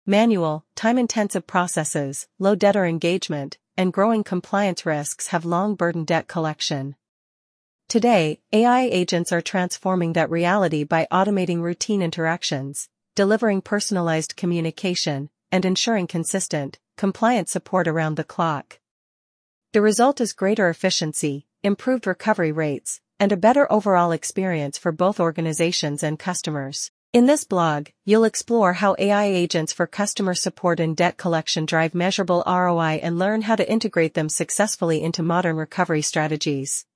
Manual, time-intensive processes, low debtor engagement, and growing compliance risks have long burdened debt collection. Today, AI agents are transforming that reality by automating routine interactions, delivering personalized communication, and ensuring consistent, compliant support around the clock. The result is greater efficiency, improved recovery rates, and a better overall experience for both organizations and customers. In this blog, you'll explore how AI agents for customer support and debt collection drive measurable ROI and learn how to integrate them successfully into modern recovery strategies.